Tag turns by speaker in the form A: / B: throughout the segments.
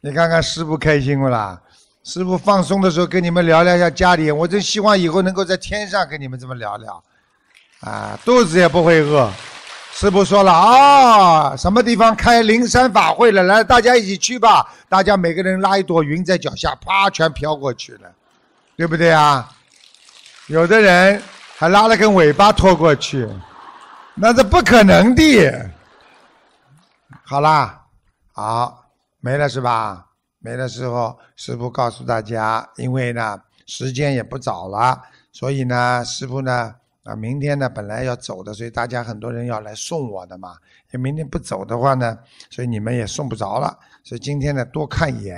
A: 你看看师父开心不啦？师父放松的时候跟你们聊聊一下家里，我真希望以后能够在天上跟你们这么聊聊，肚子也不会饿。师父说了什么地方开灵山法会了，来大家一起去吧，大家每个人拉一朵云在脚下，啪全飘过去了，对不对啊？有的人还拉了根尾巴拖过去，那是不可能的。好啦，好，没了是吧？没的时候，师父告诉大家，因为呢时间也不早了，所以呢师父呢明天呢本来要走的，所以大家很多人要来送我的嘛。因为明天不走的话呢，所以你们也送不着了。所以今天呢多看一眼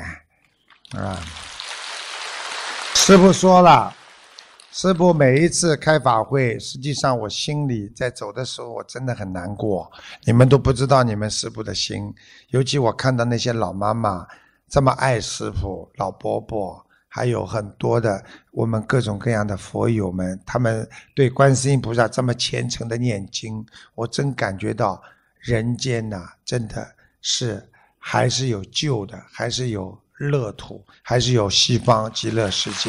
A: 师父说了，师父每一次开法会，实际上我心里在走的时候我真的很难过，你们都不知道你们师父的心。尤其我看到那些老妈妈这么爱师父，老伯伯，还有很多的我们各种各样的佛友们，他们对观世音菩萨这么虔诚的念经，我真感觉到人间真的是还是有救的，还是有乐土，还是有西方极乐世界。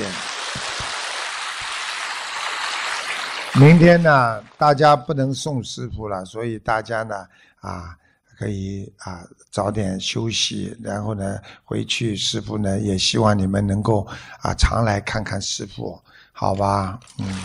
A: 明天呢大家不能送师父了，所以大家呢可以早点休息，然后呢回去，师父呢也希望你们能够常来看看师父，好吧？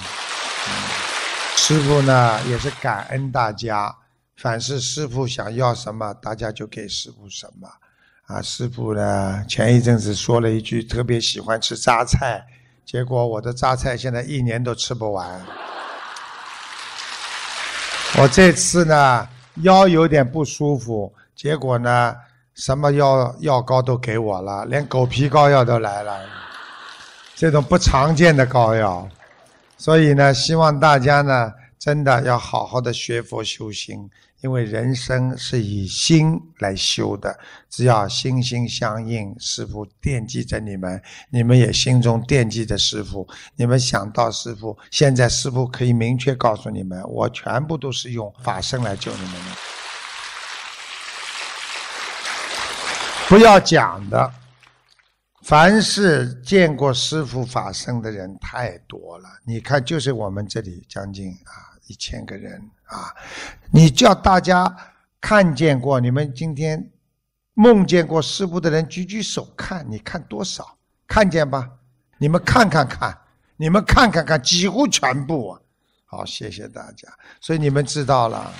A: 师父呢也是感恩大家，凡是师父想要什么，大家就给师父什么师父呢前一阵子说了一句，特别喜欢吃榨菜，结果我的榨菜现在1年都吃不完。我这次呢腰有点不舒服，结果呢什么药膏都给我了，连狗皮膏药都来了，这种不常见的膏药。所以呢希望大家呢真的要好好的学佛修心，因为人生是以心来修的，只要心心相印，师父惦记着你们，你们也心中惦记着师父，你们想到师父，现在师父可以明确告诉你们，我全部都是用法身来救你们的，不要讲的。凡是见过师父法身的人太多了，你看就是我们这里将近1000个人你叫大家看见过，你们今天梦见过师父的人举举手看，你看多少？看见吧？你们看看看，你们看看看，几乎全部好，谢谢大家。所以你们知道了，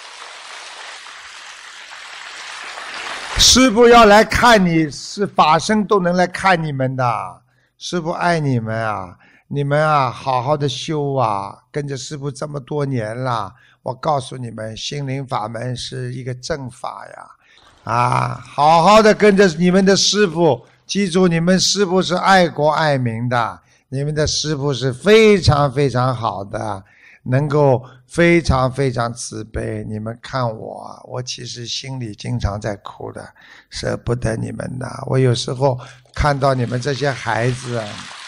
A: 师父要来看你，是法身都能来看你们的。师父爱你们你们好好的修跟着师父这么多年了，我告诉你们，心灵法门是一个正法好好的跟着你们的师父，记住你们师父是爱国爱民的，你们的师父是非常非常好的，能够非常非常慈悲。你们看我其实心里经常在哭的，舍不得你们的。我有时候看到你们这些孩子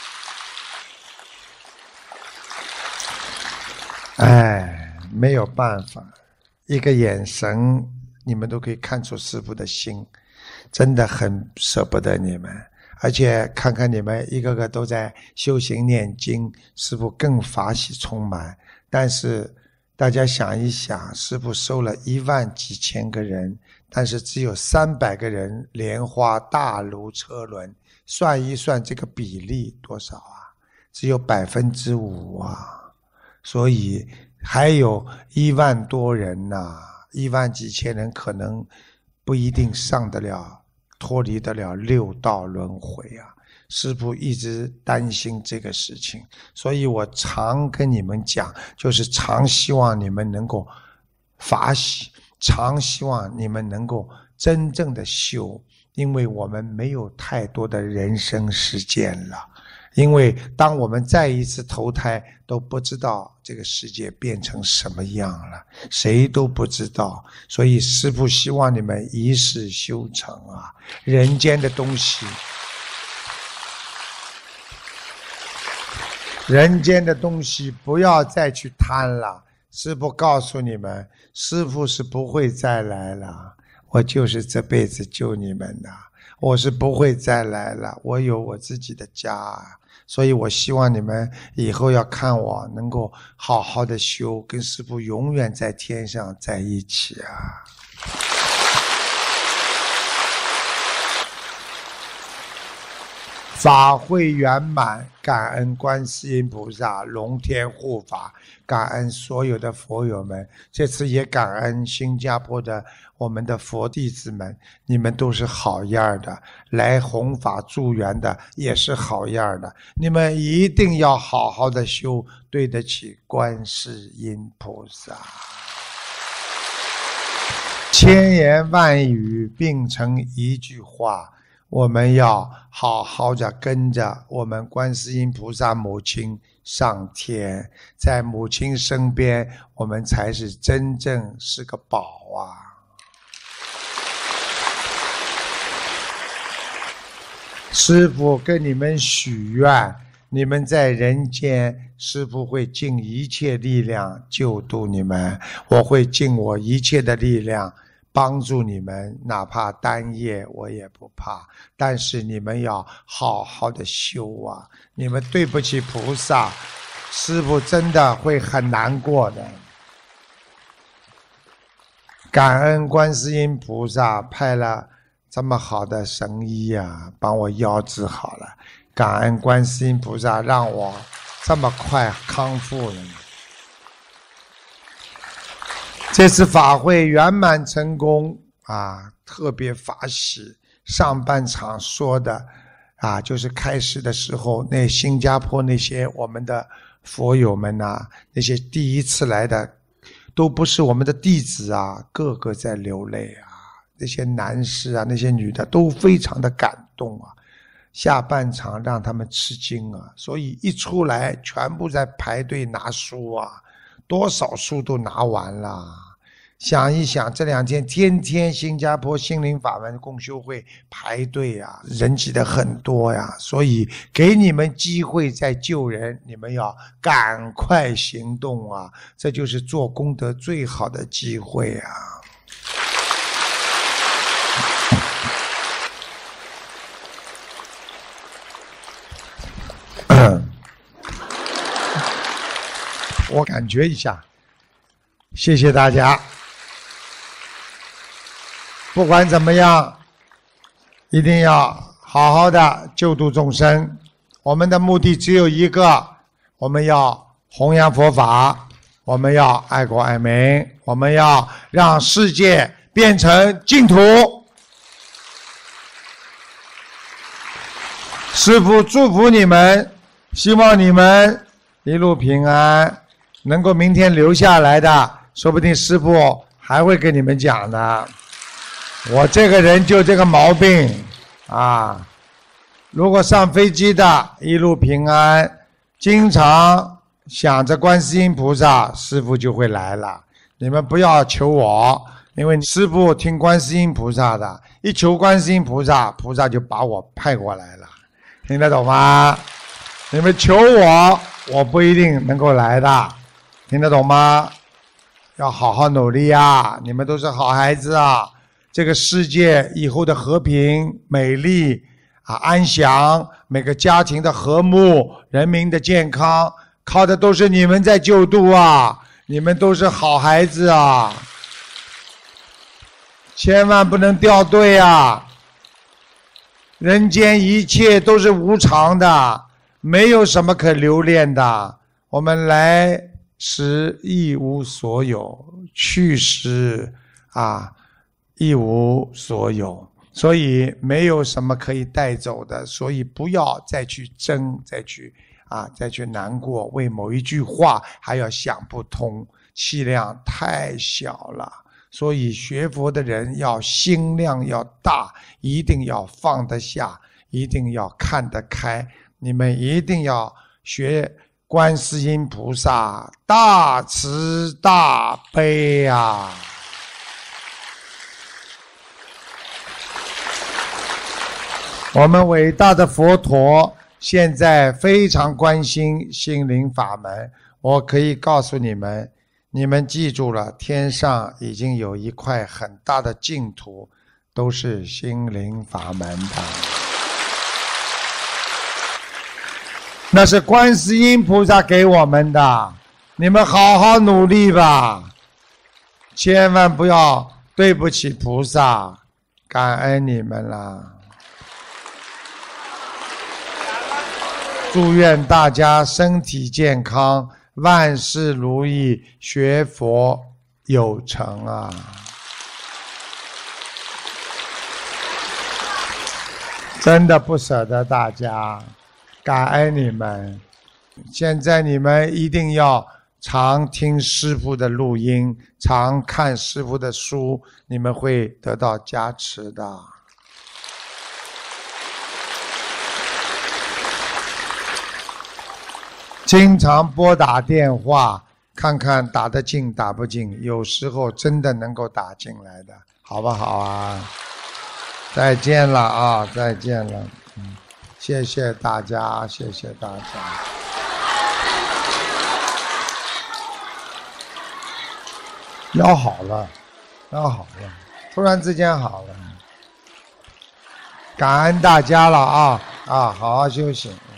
A: 没有办法，一个眼神你们都可以看出师父的心，真的很舍不得你们。而且看看你们一个个都在修行念经，师父更法喜充满。但是大家想一想，师父收了1万几千个人，但是只有300个人莲花大如车轮，算一算这个比例多少只有5%所以还有1万多人1万几千人可能不一定上得了，脱离得了6道轮回师父一直担心这个事情，所以我常跟你们讲，就是常希望你们能够法喜，常希望你们能够真正的修，因为我们没有太多的人生时间了。因为当我们再一次投胎，都不知道这个世界变成什么样了，谁都不知道。所以师父希望你们一世修成人间的东西，人间的东西不要再去贪了。师父告诉你们，师父是不会再来了，我就是这辈子救你们的。 我是不会再来了，我有我自己的家，所以我希望你们以后要看我能够好好的修，跟师父永远在天上在一起啊。法会圆满，感恩观世音菩萨龙天护法，感恩所有的佛友们，这次也感恩新加坡的我们的佛弟子们，你们都是好样的，来弘法助缘的也是好样的，你们一定要好好的修，对得起观世音菩萨。千言万语并成一句话，我们要好好的跟着我们观世音菩萨母亲上天，在母亲身边，我们才是真正是个宝啊！师父跟你们许愿，你们在人间，师父会尽一切力量救度你们，我会尽我一切的力量帮助你们，哪怕单夜我也不怕，但是你们要好好的修啊！你们对不起菩萨，师父真的会很难过的。感恩观世音菩萨派了这么好的神医啊，帮我腰治好了。感恩观世音菩萨让我这么快康复了。这次法会圆满成功啊，特别法喜。上半场说的啊，就是开始的时候，那新加坡那些我们的佛友们啊，那些第一次来的，都不是我们的弟子啊，个个在流泪啊。那些男士啊，那些女的都非常的感动啊。下半场让他们吃惊啊，所以一出来全部在排队拿书啊。多少书都拿完了，想一想这2天天天新加坡心灵法门共修会排队啊，人挤得很多呀，所以给你们机会再救人，你们要赶快行动啊，这就是做功德最好的机会啊。我感觉一下，谢谢大家。不管怎么样，一定要好好的救度众生。我们的目的只有一个，我们要弘扬佛法，我们要爱国爱民，我们要让世界变成净土。师父祝福你们，希望你们一路平安。能够明天留下来的，说不定师父还会跟你们讲的。我这个人就这个毛病啊！如果上飞机的一路平安，经常想着观世音菩萨，师父就会来了。你们不要求我，因为师父听观世音菩萨的，一求观世音菩萨，菩萨就把我派过来了。听得懂吗？你们求我，我不一定能够来的。听得懂吗？要好好努力啊！你们都是好孩子啊！这个世界以后的和平、美丽啊、安详，每个家庭的和睦、人民的健康，靠的都是你们在救度啊！你们都是好孩子啊！千万不能掉队啊！人间一切都是无常的，没有什么可留恋的。我们来时一无所有，去时一无所有，所以没有什么可以带走的，所以不要再去争，再去难过，为某一句话还要想不通，气量太小了。所以学佛的人要心量要大，一定要放得下，一定要看得开。你们一定要学观世音菩萨大慈大悲啊！我们伟大的佛陀现在非常关心心灵法门，我可以告诉你们，你们记住了，天上已经有一块很大的净土， 都是心灵法门的，那是观世音菩萨给我们的，你们好好努力吧，千万不要对不起菩萨，感恩你们啦。祝愿大家身体健康，万事如意，学佛有成啊！真的不舍得大家，感恩你们。现在你们一定要常听师父的录音，常看师父的书，你们会得到加持的。经常拨打电话，看看打得进打不进，有时候真的能够打进来的，好不好啊？再见了啊，再见了，谢谢大家，谢谢大家。腰好了，腰好了，突然之间好了，感恩大家了啊，好好休息。